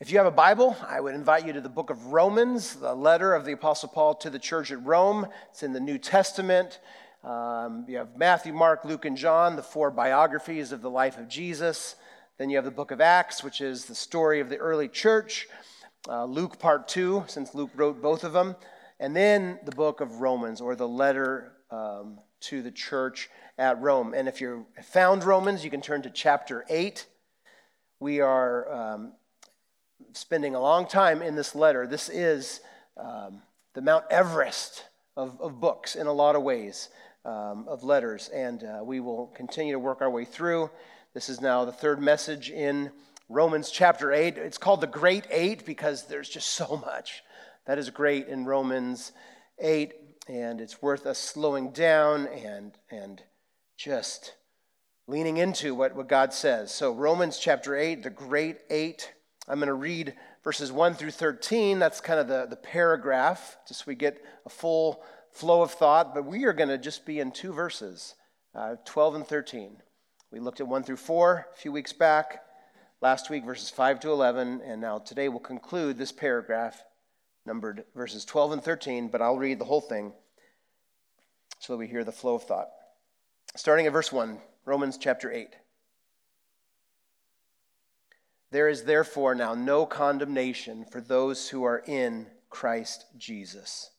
If you have a Bible, I would invite you to the book of Romans, the letter of the Apostle Paul to the church at Rome. It's in the New Testament. You have Matthew, Mark, Luke, and John, the four biographies of the life of Jesus. Then you have the book of Acts, which is the story of the early church. Luke part 2, since Luke wrote both of them. And then the book of Romans, or the letter to the church at Rome. And if you found Romans, you can turn to chapter 8. We are spending a long time in this letter. This is the Mount Everest of books in a lot of ways, of letters. And we will continue to work our way through. This is now the third message in Romans chapter 8. It's called the Great Eight because there's just so much that is great in Romans 8. And it's worth us slowing down and just leaning into what God says. So Romans chapter 8, the Great Eight. I'm going to read verses 1 through 13. That's kind of the paragraph, just so we get a full flow of thought. But we are going to just be in two verses, 12 and 13. We looked at 1 through 4 a few weeks back. Last week, verses 5 to 11. And now today we'll conclude this paragraph, numbered verses 12 and 13. But I'll read the whole thing so that we hear the flow of thought. Starting at verse 1, Romans chapter 8. There is therefore now no condemnation for those who are in Christ Jesus.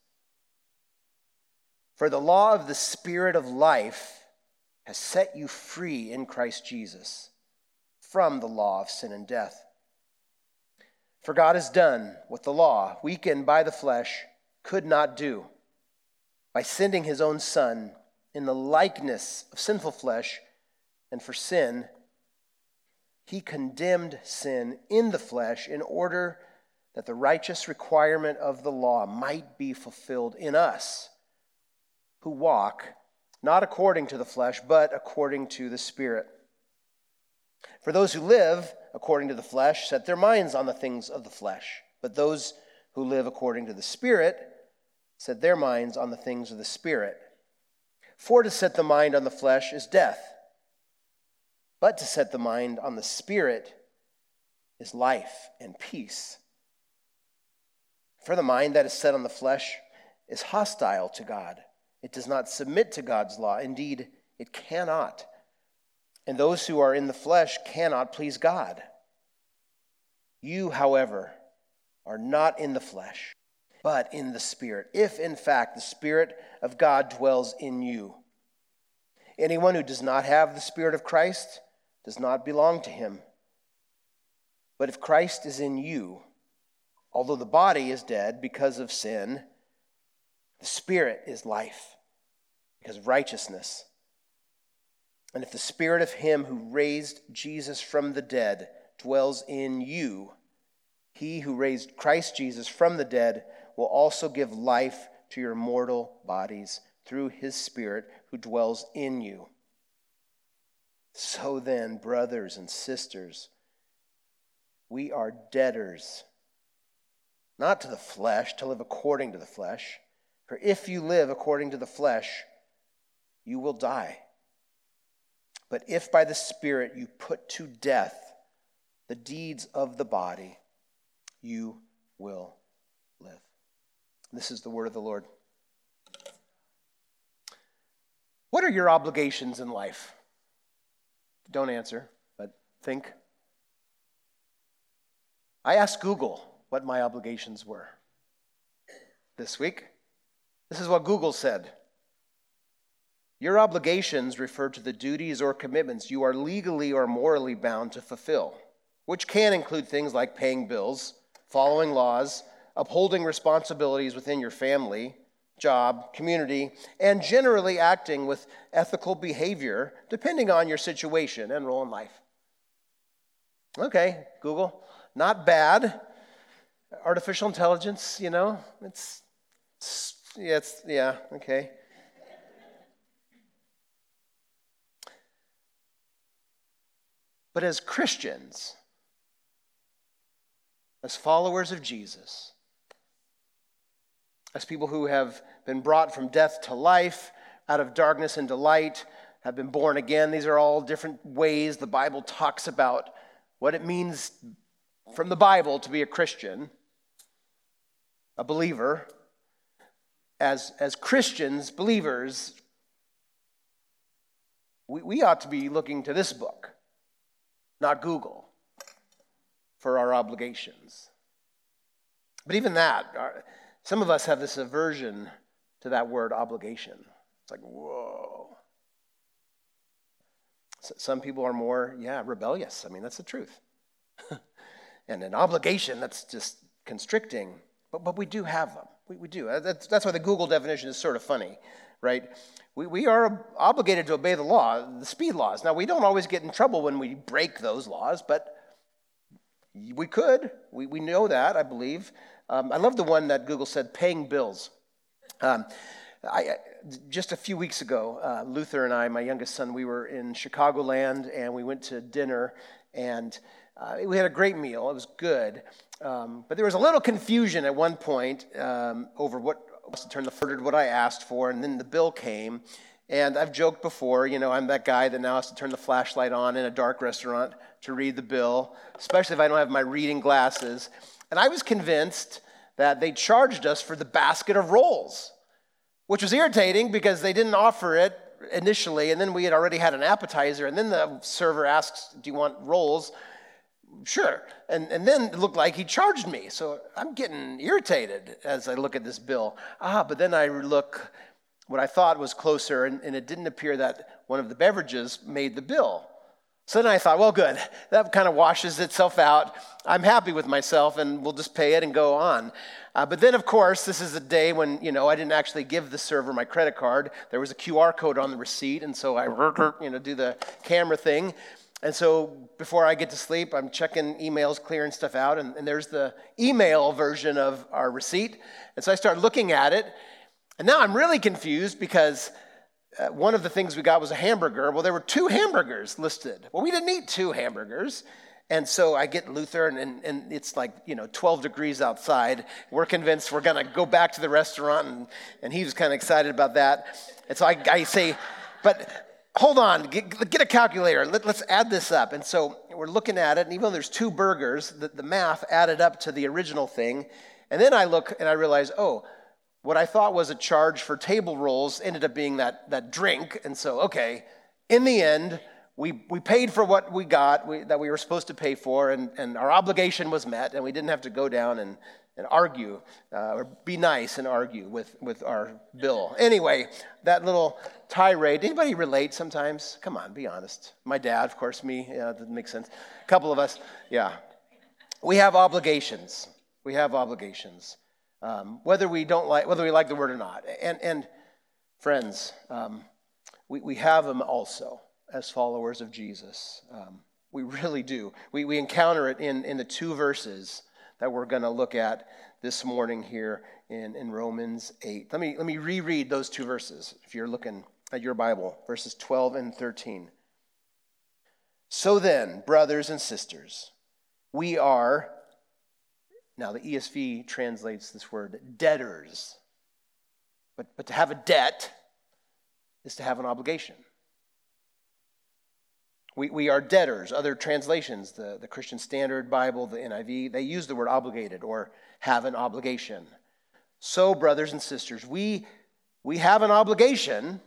For the law of the Spirit of life has set you free in Christ Jesus from the law of sin and death. For God has done what the law, weakened by the flesh, could not do, by sending his own Son in the likeness of sinful flesh, and for sin, he condemned sin in the flesh in order that the righteous requirement of the law might be fulfilled in us, who walk not according to the flesh, but according to the Spirit. For those who live according to the flesh set their minds on the things of the flesh, but those who live according to the Spirit set their minds on the things of the Spirit. For to set the mind on the flesh is death, but to set the mind on the Spirit is life and peace. For the mind that is set on the flesh is hostile to God. It does not submit to God's law. Indeed, it cannot. And those who are in the flesh cannot please God. You, however, are not in the flesh, but in the Spirit, if in fact the Spirit of God dwells in you. Anyone who does not have the Spirit of Christ does not belong to him. But if Christ is in you, although the body is dead because of sin, the Spirit is life because of righteousness. And if the Spirit of him who raised Jesus from the dead dwells in you, he who raised Christ Jesus from the dead will also give life to your mortal bodies through his Spirit who dwells in you. So then, brothers and sisters, we are debtors, not to the flesh, to live according to the flesh. For if you live according to the flesh, you will die. But if by the Spirit you put to death the deeds of the body, you will live. This is the word of the Lord. What are your obligations in life? Don't answer, but think. I asked Google what my obligations were this week. This is what Google said. Your obligations refer to the duties or commitments you are legally or morally bound to fulfill, which can include things like paying bills, following laws, upholding responsibilities within your family, job, community, and generally acting with ethical behavior depending on your situation and role in life. Okay, Google, not bad. Artificial intelligence, okay. But as Christians, as followers of Jesus, as people who have been brought from death to life, out of darkness into light, have been born again. These are all different ways the Bible talks about what it means from the Bible to be a Christian, a believer. As Christians, believers, we ought to be looking to this book, not Google, for our obligations. But even that, some of us have this aversion to that word obligation. It's like, whoa. Some people are more, rebellious. I mean, that's the truth. And an obligation, that's just constricting. But we do have them. We do. That's why the Google definition is sort of funny, right? We are obligated to obey the law, the speed laws. Now, we don't always get in trouble when we break those laws, but we could. We know that, I believe. I love the one that Google said, paying bills. Just a few weeks ago, Luther and I, my youngest son, we were in Chicagoland, and we went to dinner, and we had a great meal. It was good. But there was a little confusion at one point over what I asked for, and then the bill came. And I've joked before, I'm that guy that now has to turn the flashlight on in a dark restaurant to read the bill, especially if I don't have my reading glasses. And I was convinced that they charged us for the basket of rolls, which was irritating because they didn't offer it initially, and then we had already had an appetizer, and then the server asks, do you want rolls? Sure. And then it looked like he charged me. So I'm getting irritated as I look at this bill. But then I look what I thought was closer, and it didn't appear that one of the beverages made the bill. So then I thought, well, good. That kind of washes itself out. I'm happy with myself, and we'll just pay it and go on. But then, of course, this is a day when, I didn't actually give the server my credit card. There was a QR code on the receipt, and so I, do the camera thing. And so before I get to sleep, I'm checking emails, clearing stuff out, and there's the email version of our receipt. And so I start looking at it, and now I'm really confused because one of the things we got was a hamburger. Well, there were 2 hamburgers listed. Well, we didn't eat 2 hamburgers. And so I get Luther, and it's like, 12 degrees outside. We're convinced we're going to go back to the restaurant, and he was kind of excited about that. And so I say, but hold on, get a calculator. Let's add this up. And so we're looking at it, and even though there's 2 burgers, the math added up to the original thing. And then I look, and I realize, what I thought was a charge for table rolls ended up being that drink. And so, okay, in the end, we paid for what we got, that we were supposed to pay for, and our obligation was met, and we didn't have to go down and argue, or be nice and argue with our bill. Anyway, that little tirade. Anybody relate sometimes? Come on, be honest. My dad, of course, me. Yeah, that makes sense. A couple of us, yeah. We have obligations. We have obligations. Whether we like the word or not. And friends, we have them also as followers of Jesus. We really do. We encounter it in the 2 verses that we're going to look at this morning here in Romans 8. Let me reread those 2 verses if you're looking at your Bible, verses 12 and 13. So then, brothers and sisters, we are, now the ESV translates this word debtors, but to have a debt is to have an obligation. We are debtors. Other translations, the Christian Standard Bible, the NIV, they use the word obligated or have an obligation. So, brothers and sisters, we have an obligation.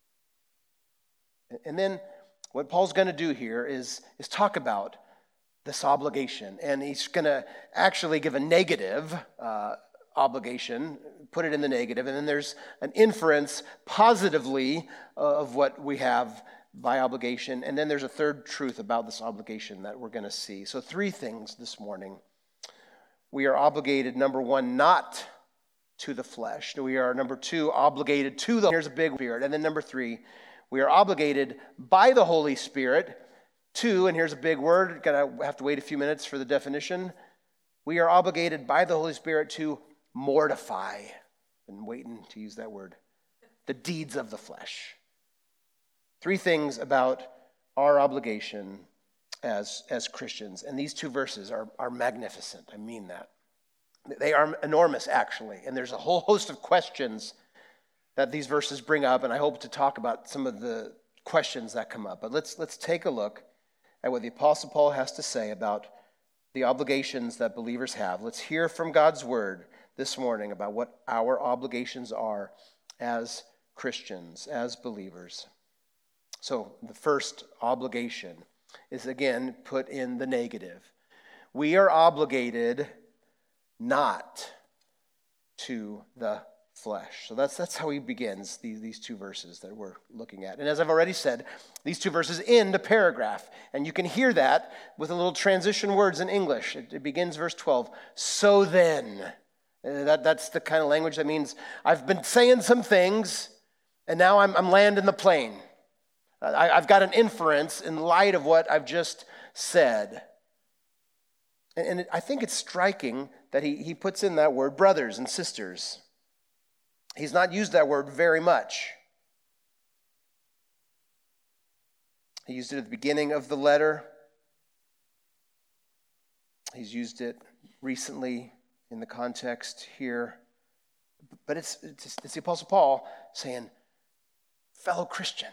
And then what Paul's going to do here is talk about this obligation. And he's going to actually give a negative obligation, put it in the negative. And then there's an inference positively of what we have by obligation. And then there's a third truth about this obligation that we're going to see. So 3 things this morning. We are obligated, number 1, not to the flesh. We are, number 2, obligated to the, here's a big Spirit. And then number 3, we are obligated by the Holy Spirit to, and here's a big word, gonna have to wait a few minutes for the definition. We are obligated by the Holy Spirit to mortify. Been waiting to use that word. The deeds of the flesh. 3 things about our obligation as Christians. And these 2 verses are magnificent. I mean that. They are enormous, actually. And there's a whole host of questions that these verses bring up, and I hope to talk about some of the questions that come up. But let's take a look at what the Apostle Paul has to say about the obligations that believers have. Let's hear from God's word this morning about what our obligations are as Christians, as believers. So the first obligation is again put in the negative. We are obligated not to the flesh. So that's how he begins these two verses that we're looking at. And as I've already said, these two verses end a paragraph. And you can hear that with a little transition words in English. It begins verse 12. So then. That's the kind of language that means I've been saying some things and now I'm landing the plane. I've got an inference in light of what I've just said. And I think it's striking that he puts in that word brothers and sisters. He's not used that word very much. He used it at the beginning of the letter. He's used it recently in the context here. But it's the Apostle Paul saying, fellow Christian,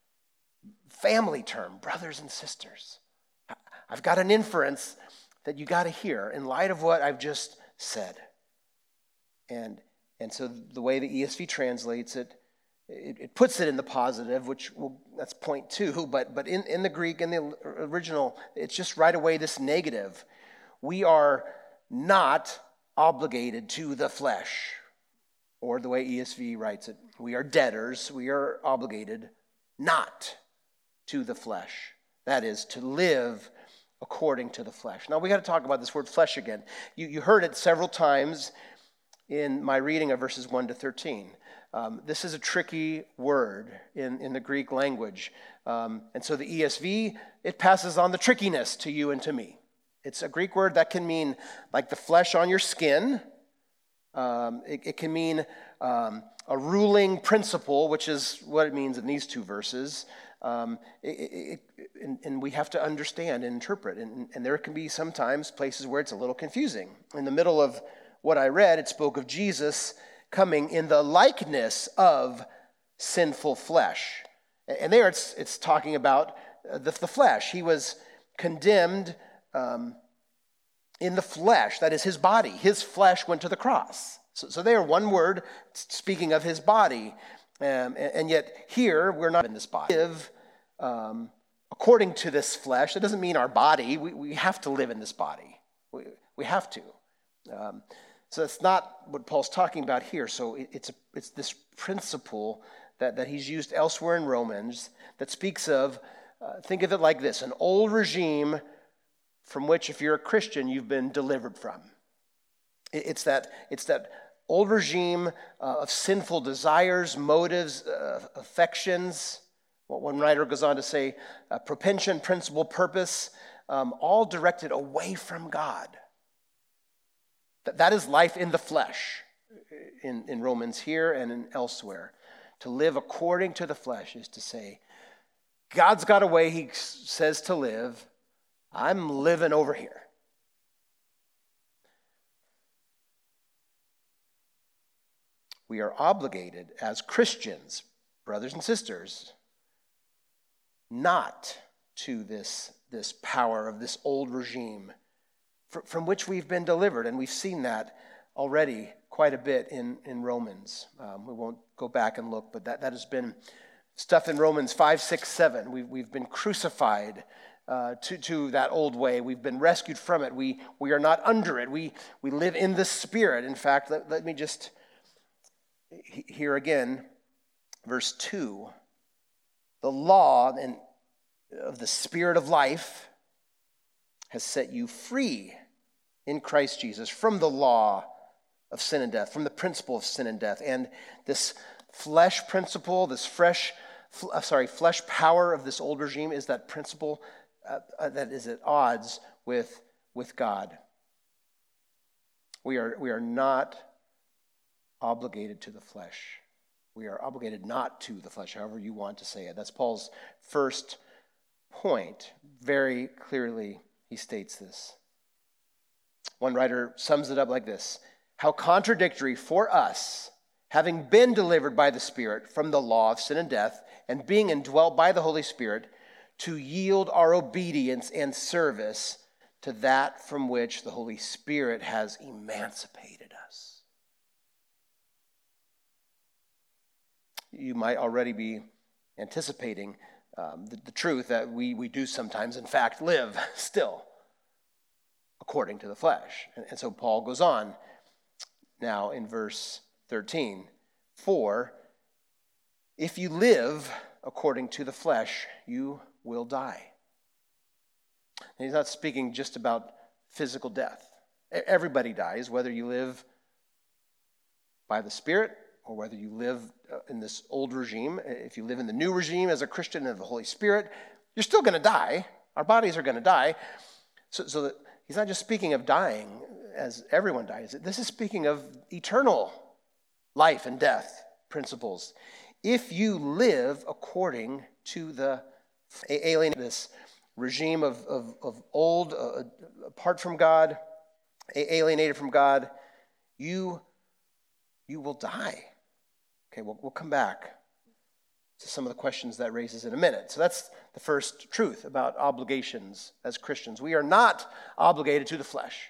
family term, brothers and sisters. I've got an inference that you got to hear in light of what I've just said. And so the way the ESV translates it, it puts it in the positive, that's point 2, but in the Greek, in the original, it's just right away this negative. We are not obligated to the flesh, or the way ESV writes it, we are debtors, we are obligated not to the flesh. That is, to live according to the flesh. Now we got to talk about this word flesh again. You heard it several times in my reading of verses 1 to 13. This is a tricky word in the Greek language. And so the ESV, it passes on the trickiness to you and to me. It's a Greek word that can mean like the flesh on your skin. It can mean a ruling principle, which is what it means in these two verses. And we have to understand and interpret. And there can be sometimes places where it's a little confusing. In the middle of what I read, it spoke of Jesus coming in the likeness of sinful flesh. And there it's talking about the flesh. He was condemned in the flesh, that is his body. His flesh went to the cross. So there, one word speaking of his body. And yet here, we're not in this body. Live according to this flesh. That doesn't mean our body. We have to live in this body. We have to. So that's not what Paul's talking about here. So it's this principle that he's used elsewhere in Romans that speaks of, think of it like this, an old regime from which, if you're a Christian, you've been delivered from. It's that old regime of sinful desires, motives, affections. One writer goes on to say, propension, principle, purpose, all directed away from God. That is life in the flesh in Romans here and elsewhere. To live according to the flesh is to say, God's got a way he says to live. I'm living over here. We are obligated as Christians, brothers and sisters, not to this power of this old regime from which we've been delivered. And we've seen that already quite a bit in Romans. We won't go back and look, but that has been stuff in Romans 5, 6, 7. We've been crucified to that old way. We've been rescued from it. We are not under it. We live in the Spirit. In fact, let me just hear again, verse 2. The law of the Spirit of life has set you free in Christ Jesus from the law of sin and death, from the principle of sin and death. And this flesh principle, this flesh power of this old regime is that principle that is at odds with God. We are not obligated to the flesh. We are obligated not to the flesh, however you want to say it. That's Paul's first point. Very clearly, he states this. One writer sums it up like this: how contradictory for us, having been delivered by the Spirit from the law of sin and death, and being indwelt by the Holy Spirit, to yield our obedience and service to that from which the Holy Spirit has emancipated us. You might already be anticipating the truth that we do sometimes, in fact, live still according to the flesh. And so Paul goes on now in verse 13. For if you live according to the flesh, you will die. And he's not speaking just about physical death. Everybody dies, whether you live by the Spirit or whether you live in this old regime. If you live in the new regime as a Christian of the Holy Spirit, you're still going to die. Our bodies are going to die. So that he's not just speaking of dying as everyone dies. This is speaking of eternal life and death principles. If you live according to the alien, this regime of old, apart from God, alienated from God, you will die. Okay, we'll come back to some of the questions that raises in a minute. So that's the first truth about obligations as Christians. We are not obligated to the flesh.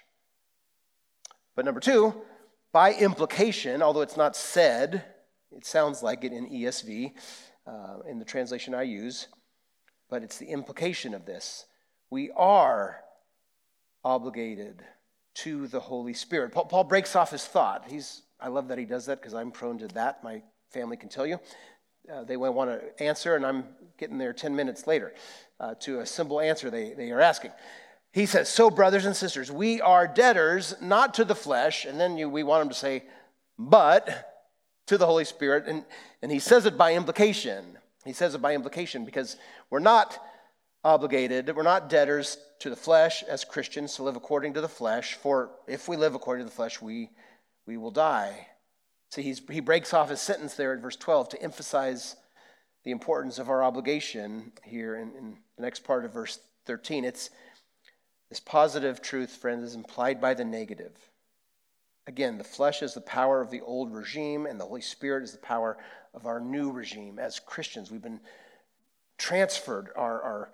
But number two, by implication, although it's not said, it sounds like it in ESV, in the translation I use, but it's the implication of this. We are obligated to the Holy Spirit. Paul breaks off his thought. I love that he does that because I'm prone to that. My family can tell you. They want to answer, and I'm getting there 10 minutes later to a simple answer they are asking. He says, so brothers and sisters, we are debtors, not to the flesh, and then we want him to say, but to the Holy Spirit, and he says it by implication. He says it by implication because we're not obligated, we're not debtors to the flesh as Christians to live according to the flesh, for if we live according to the flesh, we will die. See, he breaks off his sentence there in verse 12 to emphasize the importance of our obligation here in the next part of verse 13. It's this positive truth, friends, is implied by the negative. Again, the flesh is the power of the old regime, and the Holy Spirit is the power of our new regime. As Christians, we've been transferred our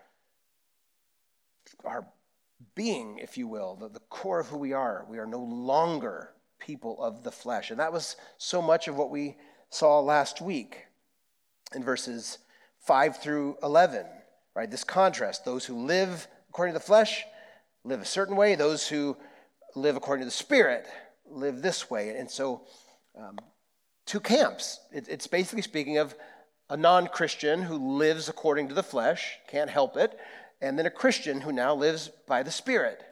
being, if you will, the core of who we are. We are no longer people of the flesh. And that was so much of what we saw last week in verses 5 through 11, right? This contrast, those who live according to the flesh live a certain way, those who live according to the Spirit live this way. And so two camps. It's basically speaking of a non-Christian who lives according to the flesh, can't help it, and then a Christian who now lives by the Spirit.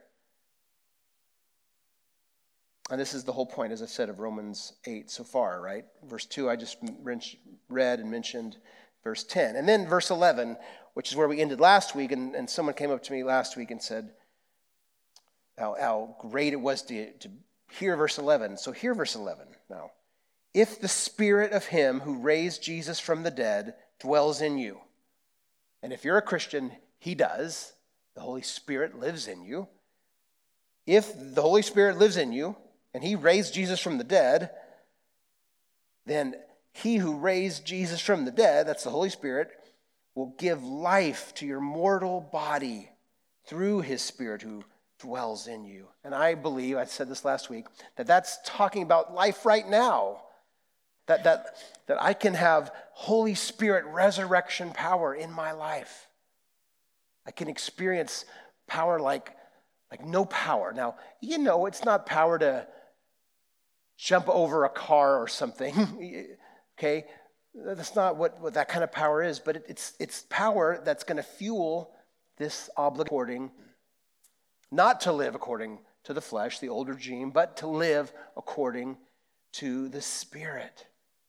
And this is the whole point, as I said, of Romans 8 so far, right? Verse 2, I just read and mentioned verse 10. And then verse 11, which is where we ended last week, and someone came up to me last week and said how great it was to hear verse 11. So hear verse 11 now. If the Spirit of him who raised Jesus from the dead dwells in you, and if you're a Christian, he does, the Holy Spirit lives in you. If the Holy Spirit lives in you, and he raised Jesus from the dead, then he who raised Jesus from the dead, that's the Holy Spirit, will give life to your mortal body through his Spirit who dwells in you. And I believe, I said this last week, that's talking about life right now. That I can have Holy Spirit resurrection power in my life. I can experience power like no power. Now, it's not power to jump over a car or something, okay? That's not what that kind of power is, but it's power that's going to fuel this obligation, not to live according to the flesh, the old regime, but to live according to the Spirit.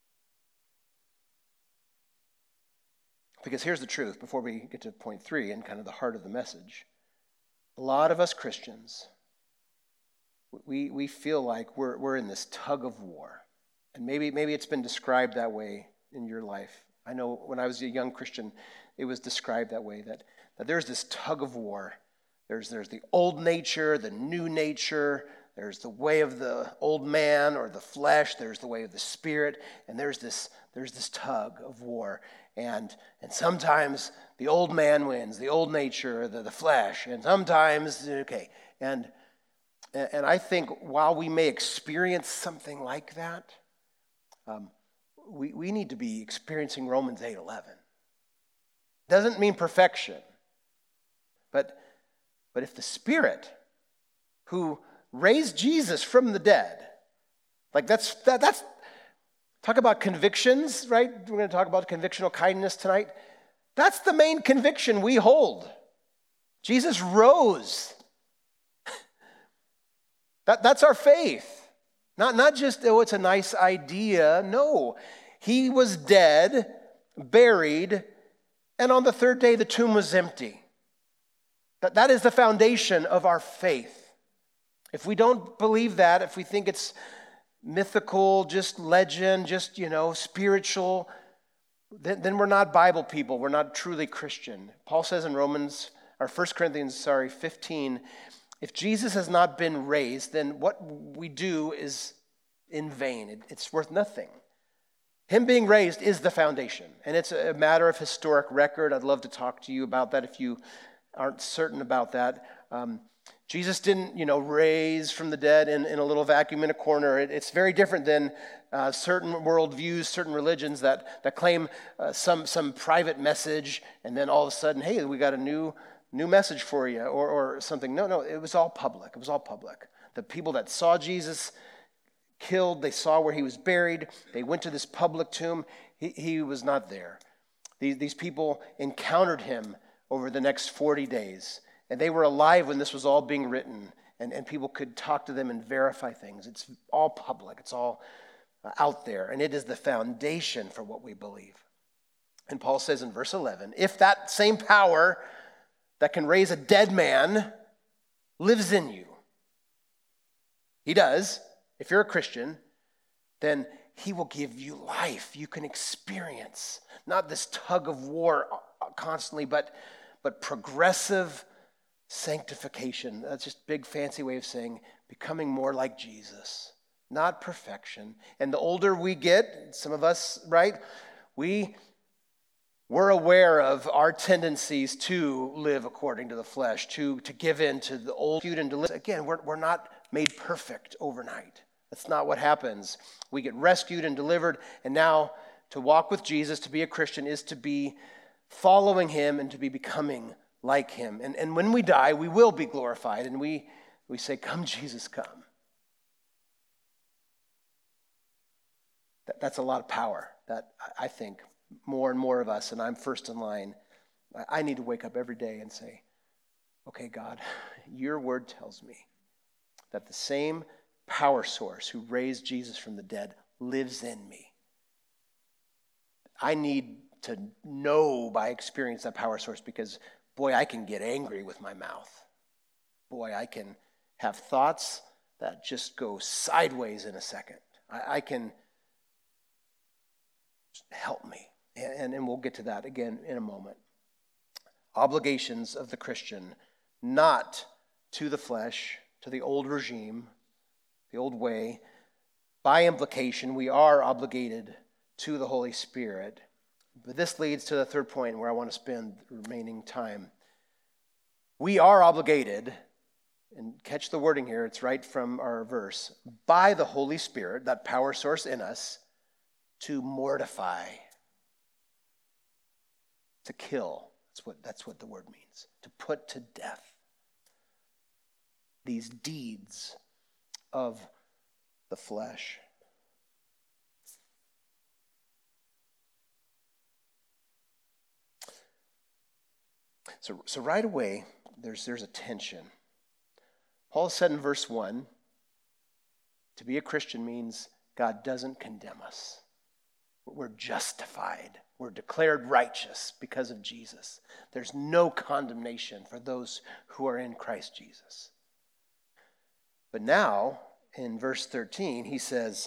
Because here's the truth, before we get to point 3 and kind of the heart of the message. A lot of us Christians, we feel like we're in this tug of war. And maybe it's been described that way in your life. I know when I was a young Christian, it was described that way, that there's this tug of war. There's the old nature, the new nature, there's the way of the old man or the flesh, there's the way of the Spirit, and there's this tug of war. And sometimes the old man wins, the old nature, the flesh, and sometimes, And I think while we may experience something like that, we need to be experiencing Romans 8:11. Doesn't mean perfection, but if the Spirit who raised Jesus from the dead, like that's talk about convictions, right? We're going to talk about convictional kindness tonight. That's the main conviction we hold. Jesus rose. That's our faith. Not just, oh, it's a nice idea. No, he was dead, buried, and on the third day the tomb was empty. That is the foundation of our faith. If we don't believe that, if we think it's mythical, just legend, just, spiritual, then we're not Bible people. We're not truly Christian. Paul says in 1 Corinthians 15, if Jesus has not been raised, then what we do is in vain. It's worth nothing. Him being raised is the foundation, and it's a matter of historic record. I'd love to talk to you about that if you aren't certain about that. Jesus didn't, raise from the dead in a little vacuum in a corner. It's very different than certain worldviews, certain religions that claim some private message, and then all of a sudden, hey, we got a new message for you, or something. No, it was all public. It was all public. The people that saw Jesus killed, they saw where he was buried. They went to this public tomb. He was not there. These people encountered him over the next 40 days. And they were alive when this was all being written. And people could talk to them and verify things. It's all public. It's all out there. And it is the foundation for what we believe. And Paul says in verse 11, if that same power that can raise a dead man lives in you, he does. If you're a Christian, then he will give you life. You can experience not this tug of war constantly, but progressive sanctification. That's just a big fancy way of saying becoming more like Jesus, not perfection. And the older we get, some of us, right, we're aware of our tendencies to live according to the flesh, to give in to the old and deliver. Again, we're not made perfect overnight. That's not what happens. We get rescued and delivered, and now to walk with Jesus, to be a Christian, is to be following him and to be becoming like him. And when we die, we will be glorified, and we say, come, Jesus, come. That's a lot of power that I think more and more of us, and I'm first in line, I need to wake up every day and say, okay, God, your word tells me that the same power source who raised Jesus from the dead lives in me. I need to know by experience that power source, because, boy, I can get angry with my mouth. Boy, I can have thoughts that just go sideways in a second. I can, help me. And we'll get to that again in a moment. Obligations of the Christian, not to the flesh, to the old regime, the old way. By implication, we are obligated to the Holy Spirit. But this leads to the third point where I want to spend the remaining time. We are obligated, and catch the wording here, it's right from our verse, by the Holy Spirit, that power source in us, to mortify, to kill. That's what the word means. To put to death these deeds of the flesh. So right away, there's a tension. Paul said in verse 1, to be a Christian means God doesn't condemn us. We're justified. We're declared righteous because of Jesus. There's no condemnation for those who are in Christ Jesus. But now, in verse 13, he says,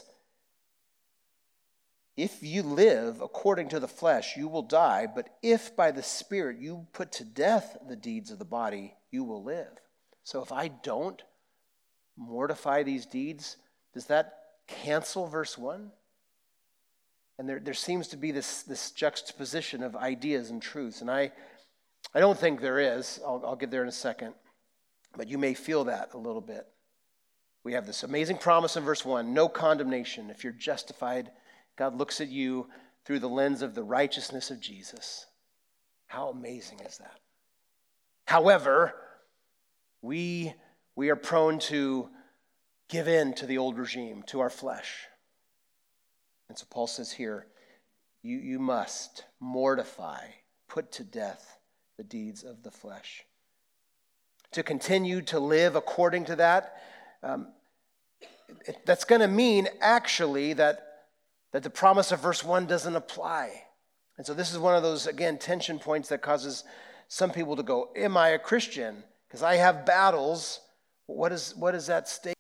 if you live according to the flesh, you will die, but if by the Spirit you put to death the deeds of the body, you will live. So if I don't mortify these deeds, does that cancel verse 1? And there seems to be this juxtaposition of ideas and truths, and I don't think there is. I'll get there in a second. but you may feel that a little bit. We have this amazing promise in verse 1, no condemnation. If you're justified, God looks at you through the lens of the righteousness of Jesus. How amazing is that? However, we are prone to give in to the old regime, to our flesh. And so Paul says here, you must mortify, put to death the deeds of the flesh. To continue to live according to that, that's going to mean actually that the promise of verse 1 doesn't apply. And so this is one of those, again, tension points that causes some people to go, am I a Christian? Because I have battles. What is that state?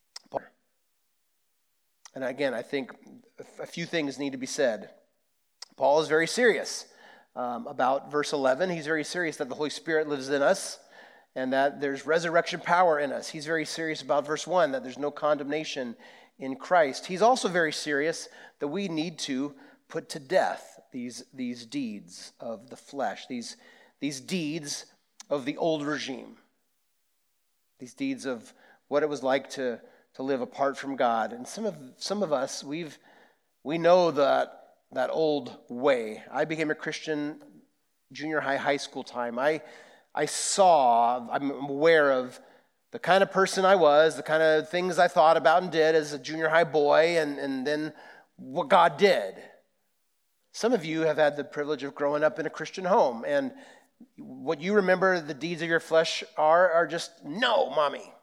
And again, I think a few things need to be said. Paul is very serious about verse 11. He's very serious that the Holy Spirit lives in us and that there's resurrection power in us. He's very serious about verse 1, that there's no condemnation in Christ. He's also very serious that we need to put to death these deeds of the flesh, these deeds of the old regime, these deeds of what it was like to live apart from God. And some of us, we know that old way. I became a Christian junior high school time. I'm aware of the kind of person I was, the kind of things I thought about and did as a junior high boy, and then what God did. Some of you have had the privilege of growing up in a Christian home, and what you remember the deeds of your flesh are just, no, mommy.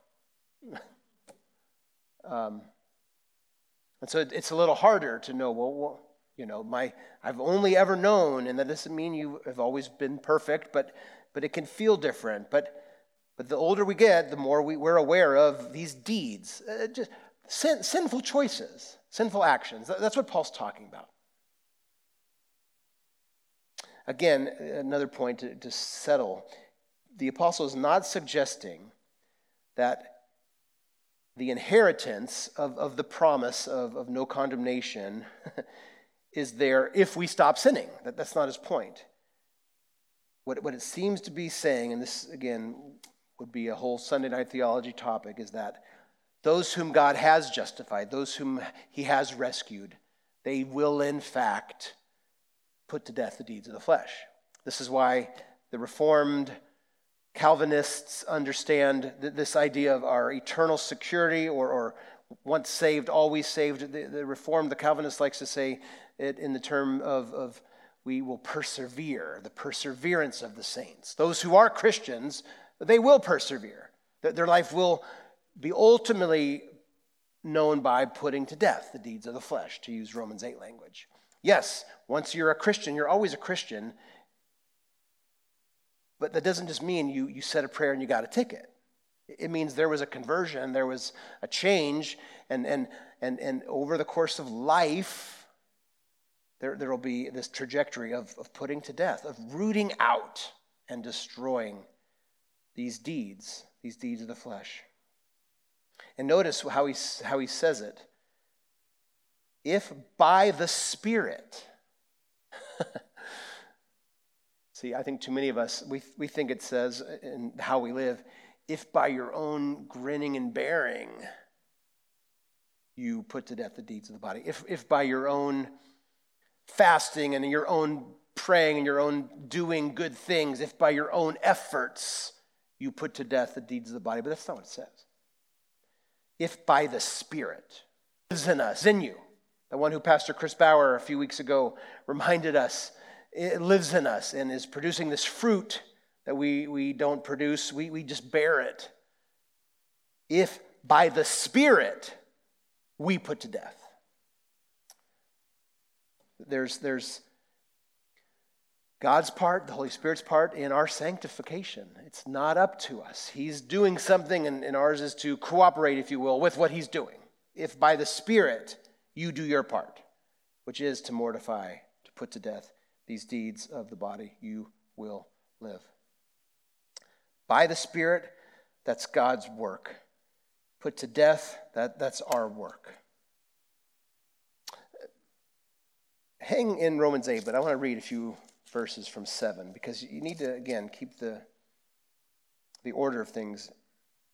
And so it's a little harder to know, well, I've only ever known, and that doesn't mean you have always been perfect, but it can feel different. But the older we get, the more we're aware of these deeds, just sinful choices, sinful actions. That's what Paul's talking about. Again, another point to settle. The apostle is not suggesting that the inheritance of the promise of no condemnation is there if we stop sinning. That's not his point. What it seems to be saying, and this, again, would be a whole Sunday night theology topic, is that those whom God has justified, those whom he has rescued, they will in fact put to death the deeds of the flesh. This is why the Reformed Calvinists understand this idea of our eternal security or once saved, always saved. The Reformed, the Calvinist likes to say it in the term of we will persevere, the perseverance of the saints. Those who are Christians, they will persevere. Their life will be ultimately known by putting to death the deeds of the flesh, to use Romans 8 language. Yes, once you're a Christian, you're always a Christian, but that doesn't just mean you said a prayer and you got a ticket. It means there was a conversion, there was a change, and over the course of life, there will be this trajectory of putting to death, of rooting out and destroying these deeds of the flesh. And notice how he says it. If by the Spirit. See, I think too many of us, we think it says in how we live, if by your own grinning and bearing you put to death the deeds of the body. If by your own fasting and your own praying and your own doing good things, if by your own efforts you put to death the deeds of the body. But that's not what it says. If by the Spirit lives in us, in you, the one who Pastor Chris Bauer a few weeks ago reminded us, it lives in us and is producing this fruit that we don't produce, we just bear it. If by the Spirit we put to death. There's God's part, the Holy Spirit's part in our sanctification. It's not up to us. He's doing something, and ours is to cooperate, if you will, with what he's doing. If by the Spirit you do your part, which is to mortify, to put to death these deeds of the body, you will live. By the Spirit, that's God's work. Put to death, that's our work. Hang in Romans 8, but I want to read a few verses from 7, because you need to, again, keep the order of things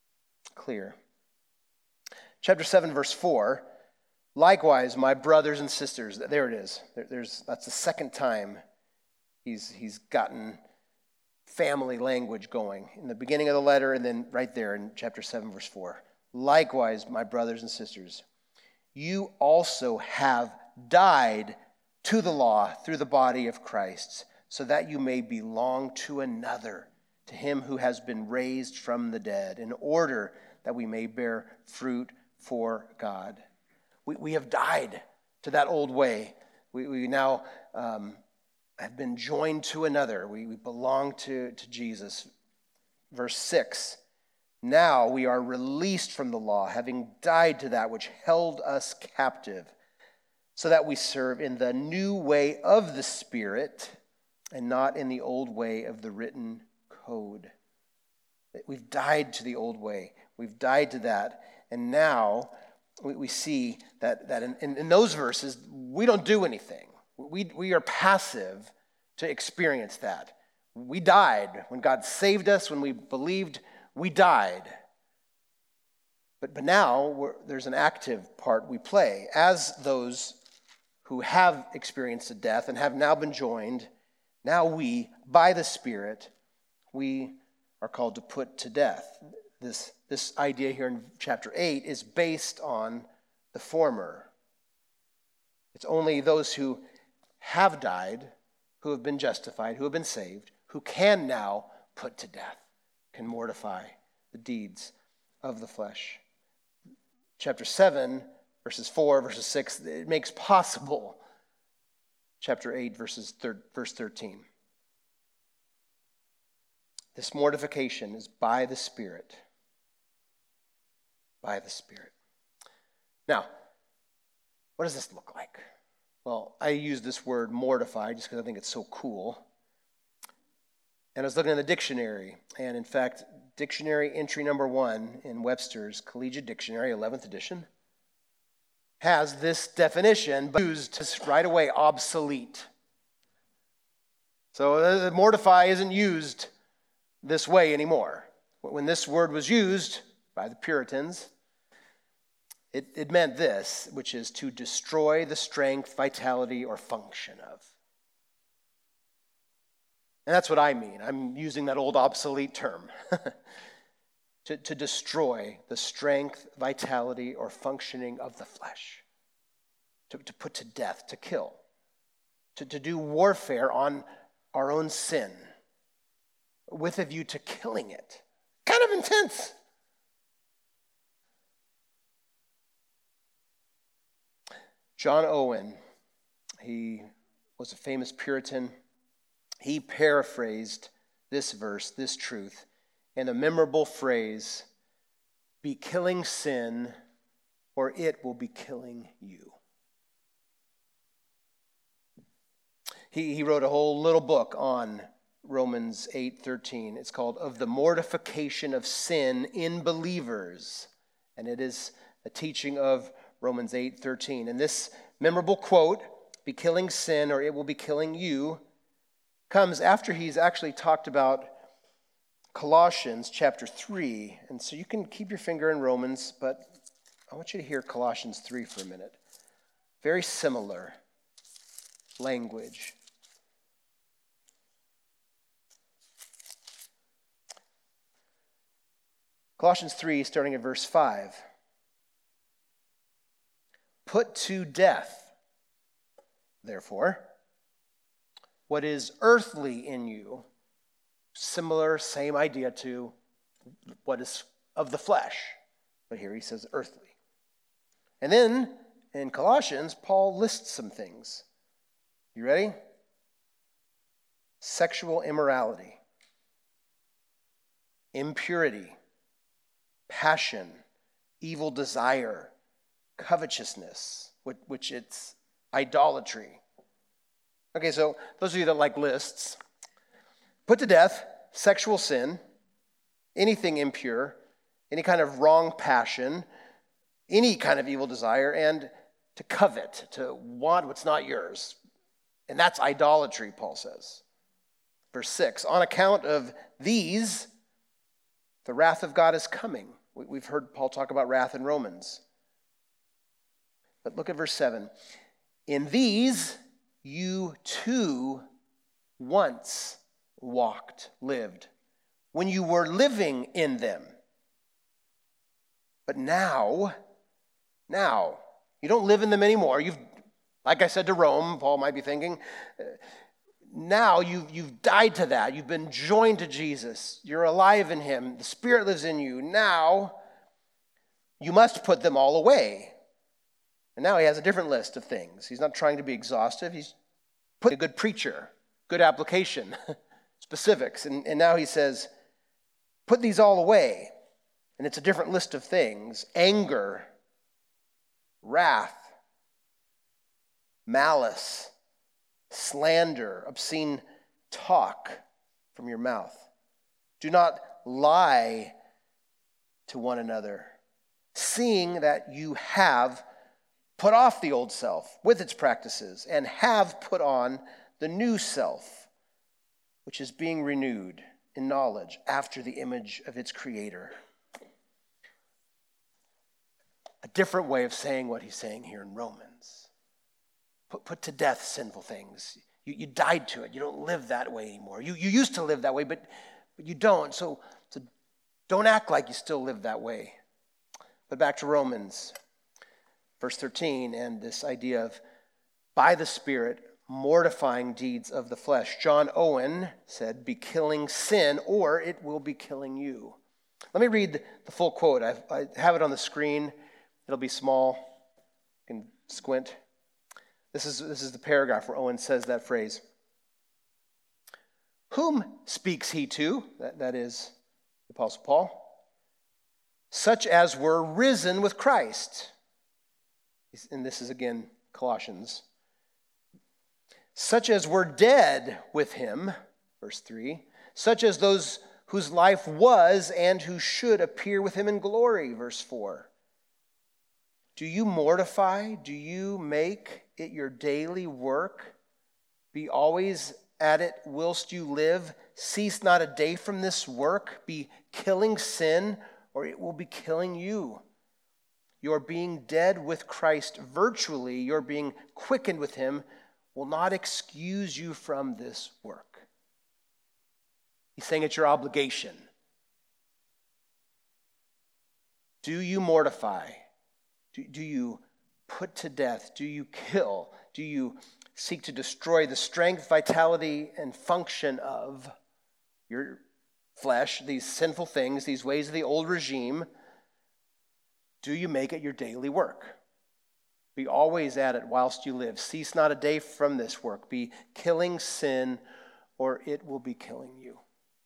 clear. Chapter 7, verse 4, likewise, my brothers and sisters, there it is. That's the second time he's gotten family language going. In the beginning of the letter and then right there in chapter 7, verse 4. Likewise, my brothers and sisters, you also have died to the law through the body of Christ, so that you may belong to another, to him who has been raised from the dead, in order that we may bear fruit for God. We have died to that old way. We now have been joined to another. We belong to Jesus. Verse 6, now we are released from the law, having died to that which held us captive, so that we serve in the new way of the Spirit and not in the old way of the written code. We've died to the old way. We've died to that. And now we see that in those verses, we don't do anything. We are passive to experience that. We died. When God saved us, when we believed, we died. But now there's an active part we play. As those who have experienced a death and have now been joined, now we, by the Spirit, we are called to put to death. This idea here in chapter 8 is based on the former. It's only those who have died, who have been justified, who have been saved, who can now put to death, can mortify the deeds of the flesh. Chapter 7, verses 4, verses 6, it makes possible chapter 8, verse 13. This mortification is by the Spirit. By the Spirit. Now, what does this look like? Well, I use this word mortify just because I think it's so cool. And I was looking in the dictionary, and in fact, dictionary entry number 1 in Webster's Collegiate Dictionary, 11th edition, has this definition, but used right away, obsolete. So mortify isn't used this way anymore. When this word was used by the Puritans, it meant this, which is to destroy the strength, vitality, or function of. And that's what I mean. I'm using that old obsolete term. to destroy the strength, vitality, or functioning of the flesh. To put to death, to kill. To do warfare on our own sin with a view to killing it. Kind of intense. John Owen, he was a famous Puritan. He paraphrased this verse, this truth, in a memorable phrase, be killing sin or it will be killing you. He wrote a whole little book on Romans 8:13. It's called Of the Mortification of Sin in Believers. And it is a teaching of Romans 8:13. And this memorable quote, be killing sin or it will be killing you, comes after he's actually talked about Colossians chapter 3. And so you can keep your finger in Romans, but I want you to hear Colossians 3 for a minute. Very similar language. Colossians 3, starting at verse 5. Put to death, therefore, what is earthly in you. Similar, same idea to what is of the flesh. But here he says earthly. And then in Colossians, Paul lists some things. You ready? Sexual immorality, impurity, passion, evil desire, covetousness, which it's idolatry. Okay, so those of you that like lists, put to death sexual sin, anything impure, any kind of wrong passion, any kind of evil desire, and to covet, to want what's not yours. And that's idolatry, Paul says. Verse 6, on account of these, the wrath of God is coming. We've heard Paul talk about wrath in Romans. But look at verse 7. In these you too once walked, lived, when you were living in them. But now, you don't live in them anymore. Like I said to Rome, Paul might be thinking, now you've died to that. You've been joined to Jesus. You're alive in him. The Spirit lives in you. Now, you must put them all away. And now he has a different list of things. He's not trying to be exhaustive. He's put a good preacher, good application, specifics. And now he says, put these all away. And it's a different list of things. Anger, wrath, malice, slander, obscene talk from your mouth. Do not lie to one another, seeing that you have put off the old self with its practices and have put on the new self, which is being renewed in knowledge after the image of its creator. A different way of saying what he's saying here in Romans. Put to death sinful things. You died to it. You don't live that way anymore. You used to live that way, but you don't. So don't act like you still live that way. But back to Romans, verse 13, and this idea of by the Spirit mortifying deeds of the flesh. John Owen said, be killing sin, or it will be killing you. Let me read the full quote. I have it on the screen. It'll be small. You can squint. This is the paragraph where Owen says that phrase. Whom speaks he to? That is the Apostle Paul. Such as were risen with Christ. And this is again Colossians. Such as were dead with him, verse 3. Such as those whose life was and who should appear with him in glory, verse 4. Do you mortify? Do you make it your daily work? Be always at it whilst you live. Cease not a day from this work. Be killing sin, or it will be killing you. Your being dead with Christ virtually, your being quickened with him, will not excuse you from this work. He's saying it's your obligation. Do you mortify? Do you put to death? Do you kill? Do you seek to destroy the strength, vitality, and function of your flesh, these sinful things, these ways of the old regime? Do you make it your daily work? Be always at it whilst you live. Cease not a day from this work. Be killing sin, or it will be killing you.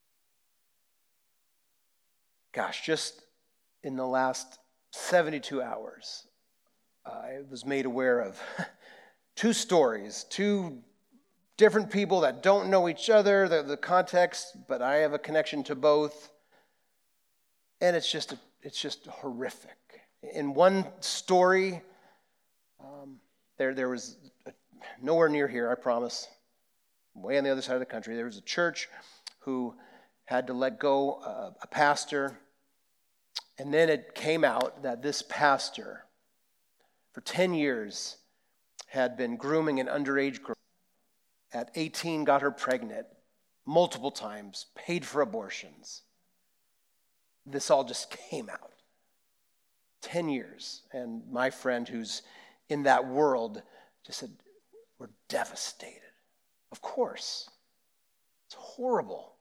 Gosh, just in the last 72 hours, I was made aware of two stories, two different people that don't know each other, the context, but I have a connection to both. And it's just horrific. In one story, there was nowhere near here, I promise, way on the other side of the country, there was a church who had to let go a pastor. And then it came out that this pastor, for 10 years, had been grooming an underage girl. At 18, got her pregnant multiple times, paid for abortions. This all just came out. 10 years. And my friend who's in that world just said, we're devastated. Of course. It's horrible.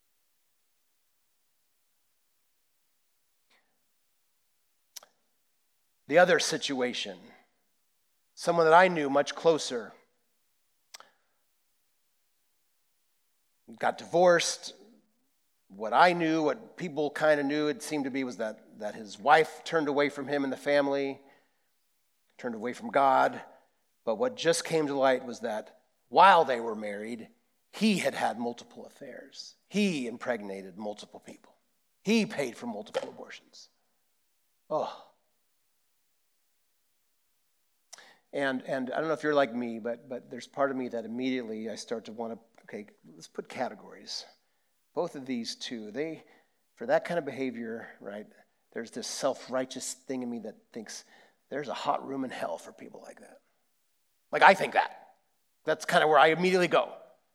The other situation, someone that I knew much closer, got divorced. What I knew, what people kind of knew, it seemed to be was that his wife turned away from him and the family, turned away from God. But what just came to light was that while they were married, he had had multiple affairs. He impregnated multiple people. He paid for multiple abortions. Oh. And I don't know if you're like me, but there's part of me that immediately I start to want to, okay, let's put categories. Both of these two, for that kind of behavior, right, there's this self-righteous thing in me that thinks there's a hot room in hell for people like that. Like, I think that. That's kind of where I immediately go.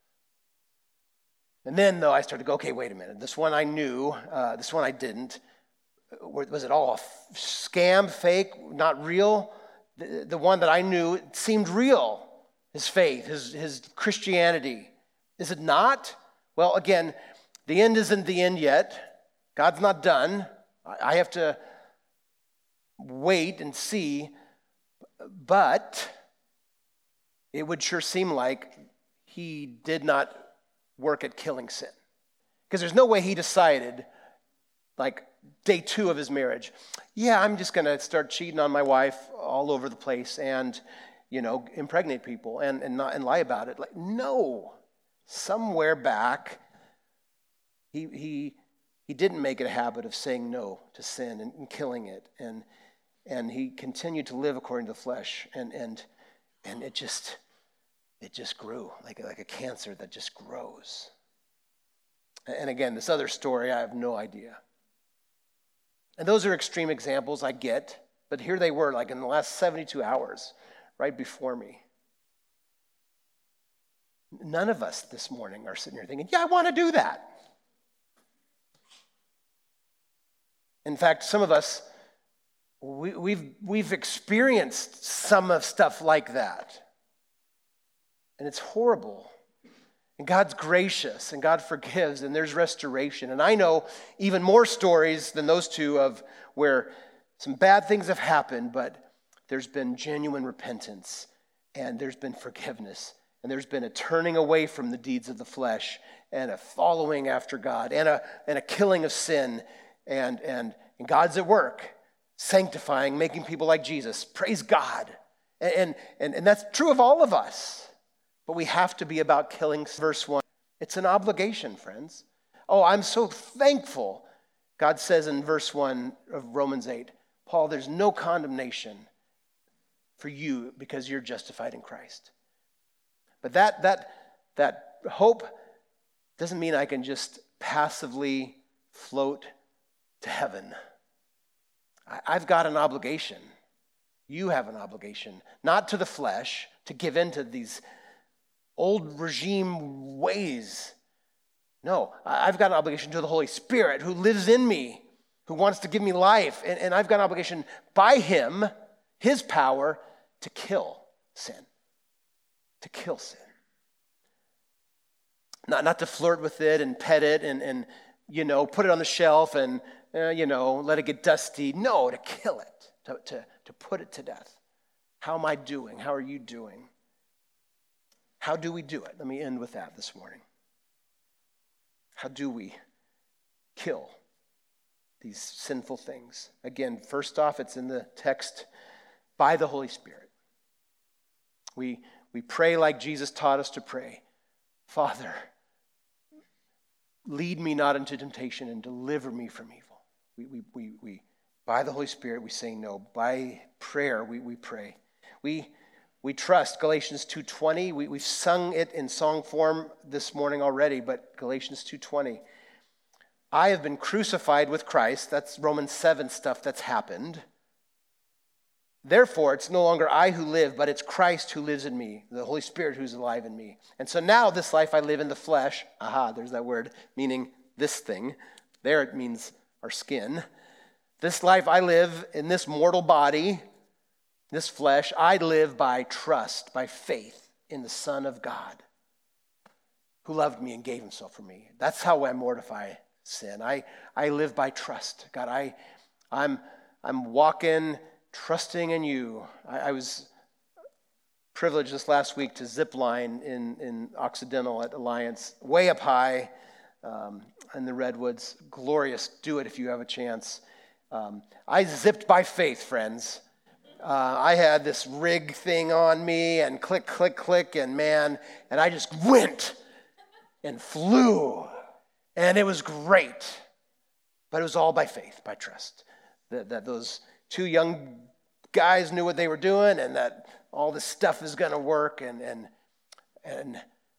And then, though, I started to go, okay, wait a minute. This one I knew, this one I didn't. Was it all a scam, fake, not real? The one that I knew, it seemed real. His faith, his Christianity. Is it not? Well, again, the end isn't the end yet. God's not done. I have to wait and see. But it would sure seem like he did not work at killing sin. Because there's no way he decided, like day 2 of his marriage, yeah, I'm just going to start cheating on my wife all over the place and, impregnate people and lie about it. Like, no. Somewhere back, he didn't make it a habit of saying no to sin and killing it. And he continued to live according to the flesh. And it just grew like a cancer that just grows. And again, this other story, I have no idea. And those are extreme examples, I get. But here they were, like in the last 72 hours, right before me. None of us this morning are sitting here thinking, yeah, I want to do that. In fact, some of us, we've experienced some of stuff like that. And it's horrible. And God's gracious, and God forgives, and there's restoration. And I know even more stories than those two of where some bad things have happened, but there's been genuine repentance, and there's been forgiveness, and there's been a turning away from the deeds of the flesh, and a following after God, and a killing of sin, and God's at work, sanctifying, making people like Jesus. Praise God. And that's true of all of us. But we have to be about killing. Verse 1. It's an obligation, friends. Oh, I'm so thankful. God says in verse 1 of Romans 8, Paul, there's no condemnation for you because you're justified in Christ. But that hope doesn't mean I can just passively float to heaven. I've got an obligation. You have an obligation, not to the flesh, to give in to these old regime ways. No, I've got an obligation to the Holy Spirit who lives in me, who wants to give me life. And I've got an obligation by him, his power, to kill sin. To kill sin. Not to flirt with it and pet it and put it on the shelf and, let it get dusty. No, to kill it, to put it to death. How am I doing? How are you doing? How do we do it? Let me end with that this morning. How do we kill these sinful things? Again, first off, it's in the text, by the Holy Spirit. We pray like Jesus taught us to pray. Father, lead me not into temptation and deliver me from evil. We by the Holy Spirit, we say no. By prayer, we pray. We trust Galatians 2:20. We've sung it in song form this morning already, but Galatians 2:20. I have been crucified with Christ. That's Romans 7 stuff that's happened. Therefore, it's no longer I who live, but it's Christ who lives in me, the Holy Spirit who's alive in me. And so now this life I live in the flesh, there's that word, meaning this thing. There it means our skin. This life I live in this mortal body, this flesh, I live by trust, by faith in the Son of God who loved me and gave himself for me. That's how I mortify sin. I live by trust. God, I'm walking, trusting in you. I was privileged this last week to zip line in Occidental at Alliance, way up high in the Redwoods. Glorious. Do it if you have a chance. I zipped by faith, friends. I had this rig thing on me and click, click, click, and I just went and flew. And it was great. But it was all by faith, by trust. That those two young guys knew what they were doing and that all this stuff is going to work. And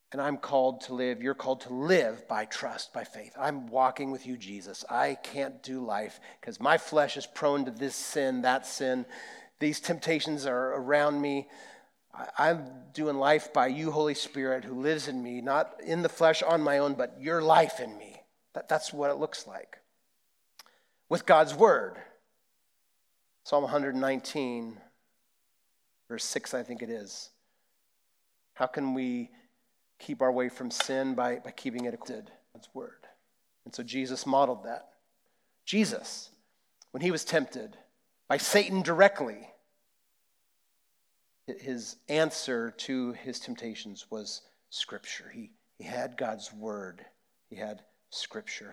And I'm called to live. You're called to live by trust, by faith. I'm walking with you, Jesus. I can't do life because my flesh is prone to this sin, that sin. These temptations are around me. I'm doing life by you, Holy Spirit, who lives in me, not in the flesh on my own, but your life in me. That's what it looks like. With God's word. Psalm 119, verse 6, I think it is. How can we keep our way from sin? By keeping it God's word. And so Jesus modeled that. Jesus, when he was tempted by Satan directly, his answer to his temptations was Scripture. He had God's word. He had Scripture.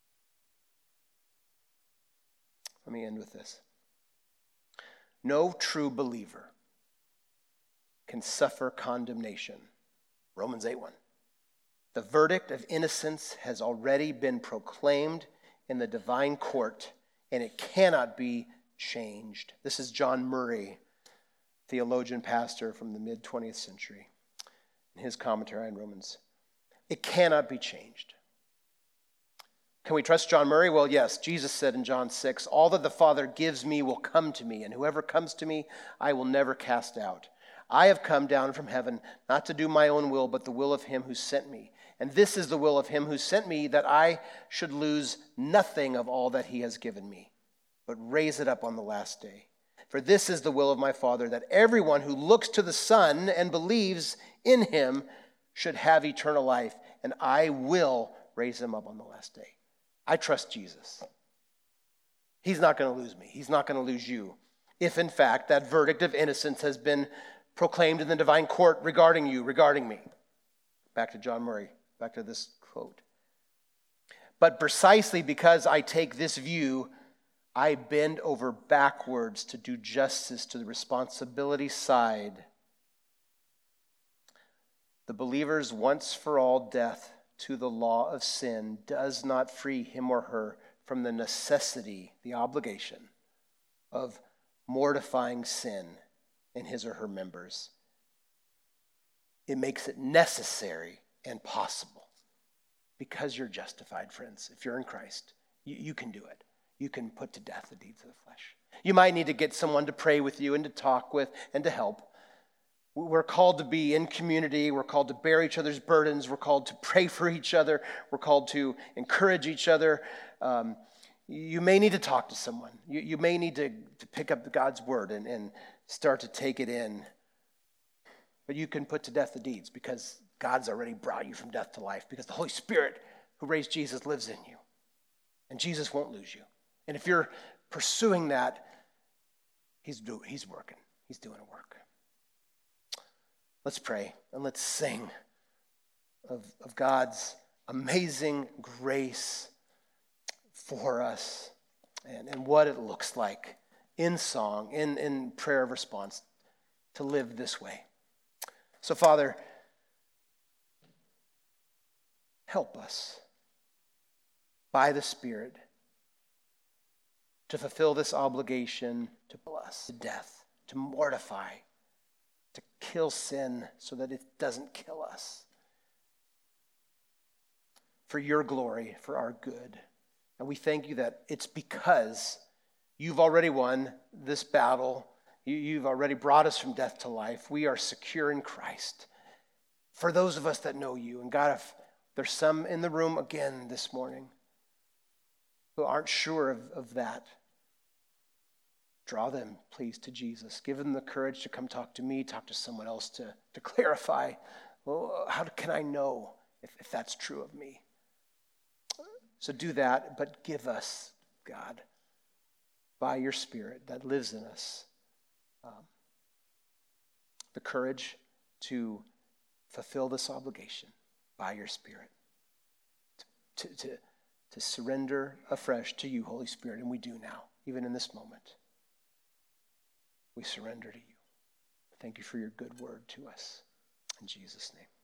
Let me end with this. No true believer can suffer condemnation. Romans 8:1. The verdict of innocence has already been proclaimed in the divine court, and it cannot be changed. This is John Murray, theologian, pastor from the mid-20th century, in his commentary on Romans. It cannot be changed. Can we trust John Murray? Well, yes. Jesus said in John 6, all that the Father gives me will come to me, and whoever comes to me, I will never cast out. I have come down from heaven, not to do my own will, but the will of him who sent me. And this is the will of him who sent me, that I should lose nothing of all that he has given me, but raise it up on the last day. For this is the will of my Father, that everyone who looks to the Son and believes in him should have eternal life, and I will raise him up on the last day. I trust Jesus. He's not going to lose me. He's not going to lose you. If, in fact, that verdict of innocence has been proclaimed in the divine court regarding you, regarding me. Back to John Murray, back to this quote. But precisely because I take this view, I bend over backwards to do justice to the responsibility side. The believer's once for all death to the law of sin does not free him or her from the necessity, the obligation of mortifying sin in his or her members. It makes it necessary and possible because you're justified, friends. If you're in Christ, you can do it. You can put to death the deeds of the flesh. You might need to get someone to pray with you and to talk with and to help. We're called to be in community. We're called to bear each other's burdens. We're called to pray for each other. We're called to encourage each other. You may need to talk to someone. You may need to pick up God's word and start to take it in. But you can put to death the deeds because God's already brought you from death to life, because the Holy Spirit who raised Jesus lives in you. And Jesus won't lose you. And if you're pursuing that, he's working. He's doing a work. Let's pray and let's sing of God's amazing grace for us and what it looks like in song, in prayer of response to live this way. So, Father, help us by the Spirit to fulfill this obligation to put us to death, to mortify, to kill sin so that it doesn't kill us. For your glory, for our good. And we thank you that it's because you've already won this battle. You've already brought us from death to life. We are secure in Christ. For those of us that know you, and God, if there's some in the room again this morning who aren't sure of that, draw them, please, to Jesus. Give them the courage to come talk to me, talk to someone else to clarify, well, how can I know if that's true of me? So do that, but give us, God, by your Spirit that lives in us, the courage to fulfill this obligation by your Spirit, to surrender afresh to you, Holy Spirit, and we do now, even in this moment. We surrender to you. Thank you for your good word to us. In Jesus' name.